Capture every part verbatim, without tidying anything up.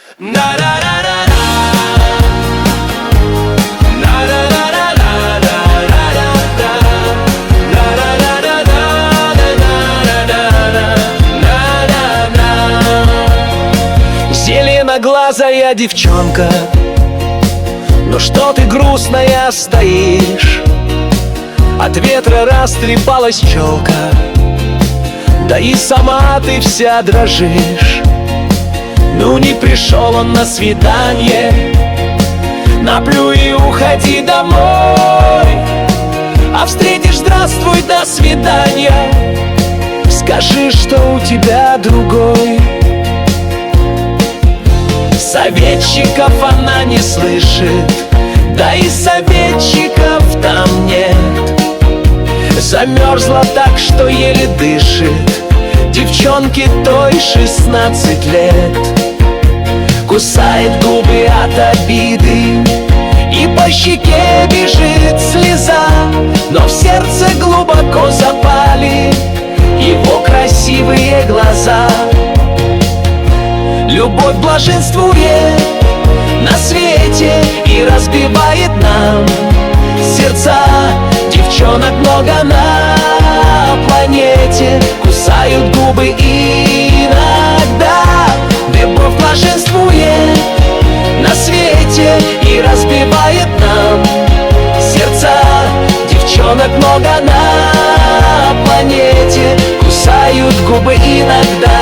Зеленоглазая девчонка, но что ты грустная стоишь? От ветра растрепалась челка, да и сама ты вся дрожишь. Ну не пришел он на свидание, наплюй и уходи домой. А встретишь здравствуй, до свидания, скажи, что у тебя другой. Советчиков она не слышит, да и советчиков там нет. Замерзла так, что еле дышит, девчонке той шестнадцать лет. Кусает губы от обиды, и по щеке бежит слеза, но в сердце глубоко запали его красивые глаза. Любовь блаженствует на свете и разбивает нам сердца. Девчонок много на планете, кусают губы иногда. Любовь блаженствует на свете и разбивает нам сердца. Девчонок много на планете, кусают губы иногда.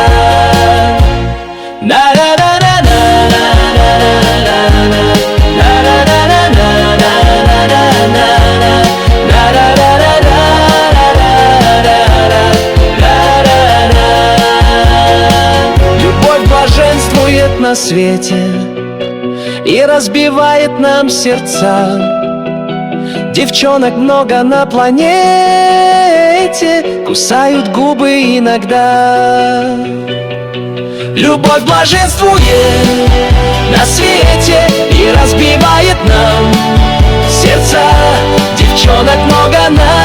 Любовь блаженствует на свете и разбивает нам сердца. Девчонок много на планете, кусают губы иногда. Любовь блаженствует на свете и разбивает нам сердца. Девчонок много на